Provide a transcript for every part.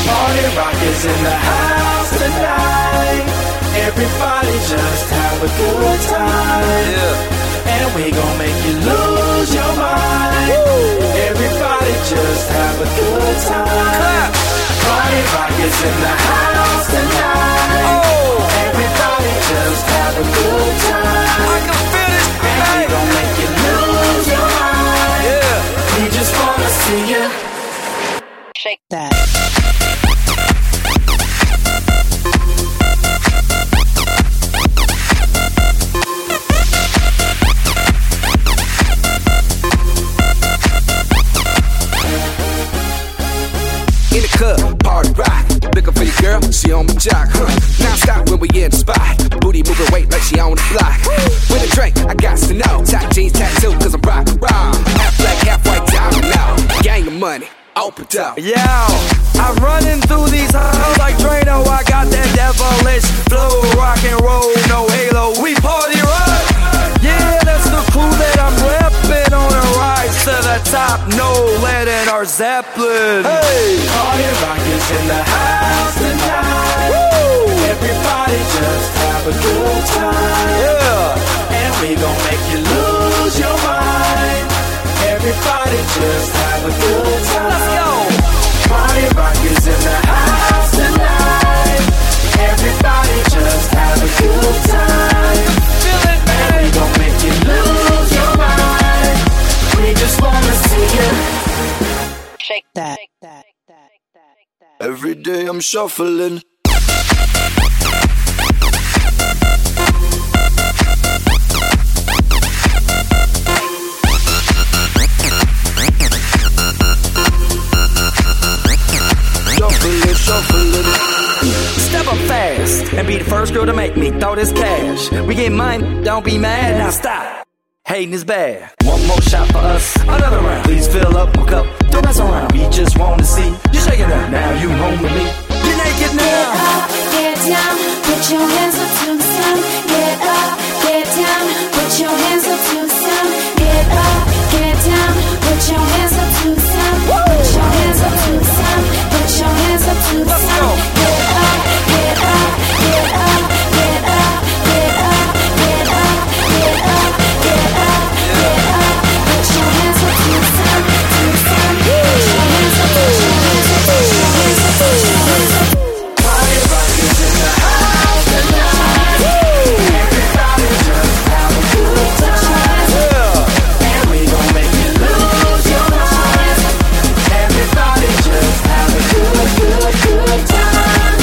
Party Rock is in the house tonight. Everybody just have a good time. Yeah. And we gon' make you lose your mind. Woo. Everybody just have a good time. Party Rock is in the house tonight. Oh. Everybody just have a good time. I can feel it. And we gon' make you lose your mind. Yeah. We just wanna see you shake that. In the club, party rock. Looking for your girl, she on my jock. Now stop when we in the spot. Booty moving weight like she on the block. With a drink, I got to know. Tight jeans, tattoo, cause I'm rock. Half black, half white, diamond now. Gang of money, open up. Yo, I'm running through these halls like Drano. I got that devilish flow. Rock and roll, no halo. We party rock. Yeah, that's the crew that I'm reppin' on a rise to the top. No lead in our Zeppelin. Hey, Party Rock is in the house tonight. Woo! Everybody just have a good time. Yeah. And we gon' make you lose your mind. Everybody just have a good time. Let's go. Party Rock is in the house tonight. Everybody just have a good time. Feel it, man. And we gon' make you lose your mind. We just wanna see you Shake that. Every day I'm shuffling. Shuffling. Step up fast and be the first girl to make me throw this cash. We get mine, don't be mad, now stop. Hating is bad. One more shot for us, another round. Please fill up my cup, don't mess around. We just want to see you shaking up. Now you home with me. You're naked now. Get up, get down, put your hands up to the sun. Get up, get down, put your hands up to the sun. Get up, get down, put your hands up to the sun. Put your hands up to the sun. Put your hands up to the Let's sun. go. Get up, get up, get up, get up, get up, get up, get up, get up, get up. Put your hands up to the sun, to the sun. Put your hands up, put your hands up, put your hands up, put your hands up. Party Rock is in the house tonight. Everybody just have a good time. And we gon' make you lose your mind. Everybody just have a good time.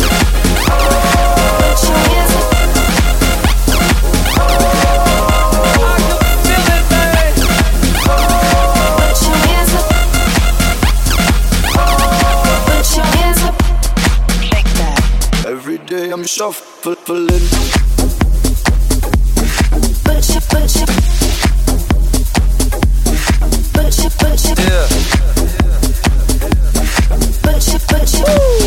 Put your hands up. I can feel it, man. Put your hands up. Put your hands up. Shake that. Every day I'm shuffling. Put your Yeah. put your